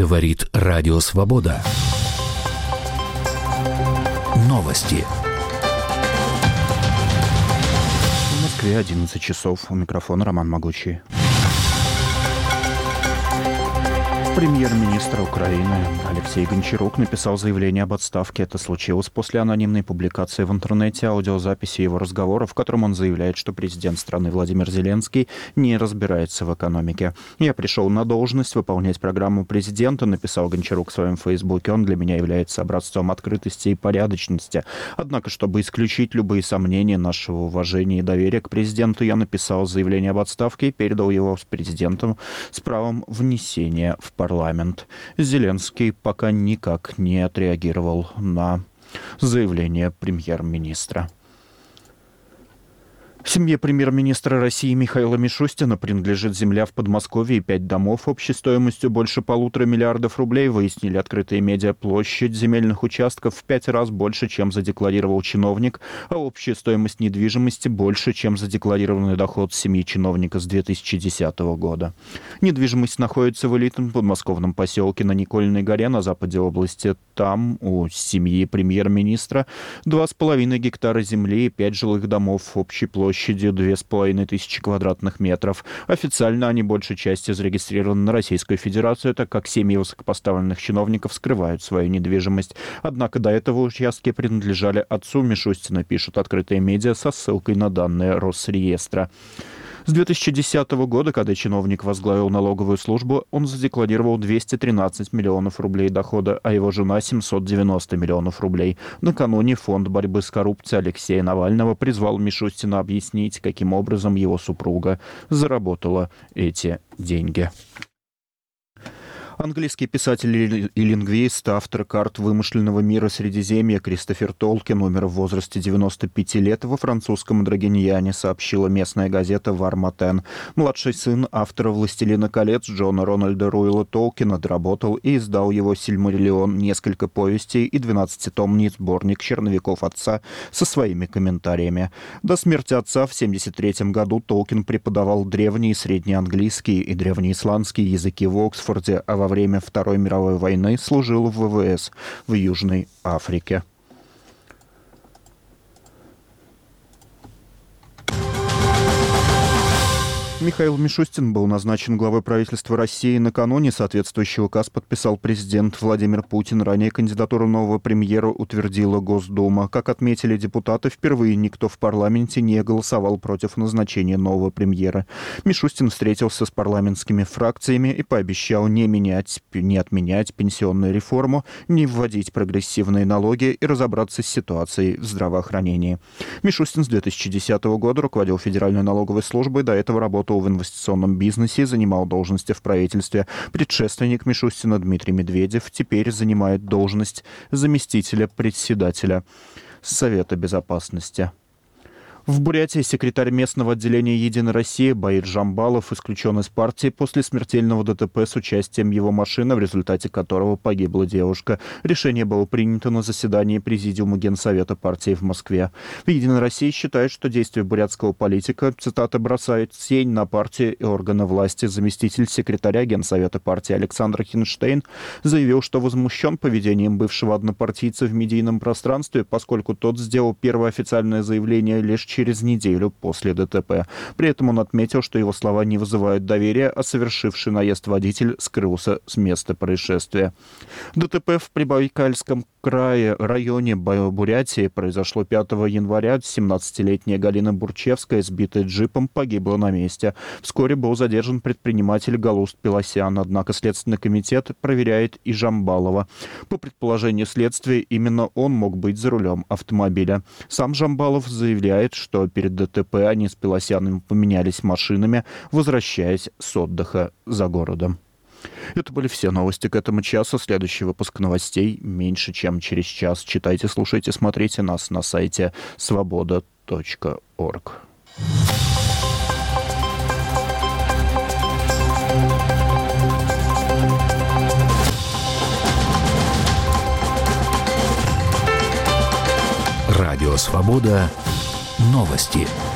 Говорит Радио Свобода. Новости. В Москве 11 часов. У микрофона Роман Могучий. Премьер-министр Украины Алексей Гончарук написал заявление об отставке. Это случилось после анонимной публикации в интернете аудиозаписи его разговора, в котором он заявляет, что президент страны Владимир Зеленский не разбирается в экономике. «Я пришел на должность выполнять программу президента», написал Гончарук в своем фейсбуке. «Он для меня является образцом открытости и порядочности. Однако, чтобы исключить любые сомнения нашего уважения и доверия к президенту, я написал заявление об отставке и передал его с президентом с правом внесения в парламент». Зеленский пока никак не отреагировал на заявление премьер-министра. Семье премьер-министра России Михаила Мишустина принадлежит земля в Подмосковье и 5 домов общей стоимостью больше 1,5 миллиарда рублей, выяснили открытые медиа. Площадь земельных участков в 5 раз больше, чем задекларировал чиновник, а общая стоимость недвижимости больше, чем задекларированный доход семьи чиновника с 2010 года. Недвижимость находится в элитном подмосковном поселке на Никольной горе на западе области. Там у семьи премьер-министра 2,5 гектара земли и 5 жилых домов общей площадью 2500 квадратных метров. Официально они большей частью зарегистрированы на Российскую Федерацию, так как семьи высокопоставленных чиновников скрывают свою недвижимость. Однако до этого участки принадлежали отцу Мишустина, пишут открытые медиа со ссылкой на данные Росреестра. С 2010 года, когда чиновник возглавил налоговую службу, он задекларировал 213 миллионов рублей дохода, а его жена 790 миллионов рублей. Накануне Фонд борьбы с коррупцией Алексея Навального призвал Мишустина объяснить, каким образом его супруга заработала эти деньги. Английский писатель и лингвист, автор карт вымышленного мира Средиземья Кристофер Толкин умер в возрасте 95 лет во французском Драгиньяне, сообщила местная газета «Вар-Матен». Младший сын автора «Властелина колец» Джона Рональда Руэлла Толкина доработал и издал его «Сильмариллион», несколько повестей и 12-томный сборник черновиков отца со своими комментариями. До смерти отца в 1973 году Толкин преподавал древний среднеанглийский и древнеисландский языки в Оксфорде, а во время Второй мировой войны служил в ВВС в Южной Африке. Михаил Мишустин был назначен главой правительства России накануне. Соответствующий указ подписал президент Владимир Путин. Ранее кандидатуру нового премьера утвердила Госдума. Как отметили депутаты, впервые никто в парламенте не голосовал против назначения нового премьера. Мишустин встретился с парламентскими фракциями и пообещал не отменять пенсионную реформу, не вводить прогрессивные налоги и разобраться с ситуацией в здравоохранении. Мишустин с 2010 года руководил Федеральной налоговой службой, до этого работал в инвестиционном бизнесе, занимал должности в правительстве. Предшественник Мишустина Дмитрий Медведев теперь занимает должность заместителя председателя Совета Безопасности. В Бурятии секретарь местного отделения «Единой России» Баир Жамбалов исключен из партии после смертельного ДТП с участием его машины, в результате которого погибла девушка. Решение было принято на заседании Президиума Генсовета партии в Москве. В «Единой России» считают, что действия бурятского политика, цитата, «бросают тень на партию и органы власти». Заместитель секретаря Генсовета партии Александр Хинштейн заявил, что возмущен поведением бывшего однопартийца в медийном пространстве, поскольку тот сделал первое официальное заявление лишь через неделю после ДТП. При этом он отметил, что его слова не вызывают доверия, а совершивший наезд водитель скрылся с места происшествия. ДТП в Прибайкальском районе Бурятии произошло 5 января. 17-летняя Галина Бурчевская, сбитая джипом, погибла на месте. Вскоре был задержан предприниматель Галуст Пелосян, однако Следственный комитет проверяет и Жамбалова. По предположению следствия, именно он мог быть за рулем автомобиля. Сам Жамбалов заявляет, что перед ДТП они с Пелосяном поменялись машинами, возвращаясь с отдыха за городом. Это были все новости к этому часу. Следующий выпуск новостей меньше, чем через час. Читайте, слушайте, смотрите нас на сайте svoboda.org. Радио «Свобода». Новости.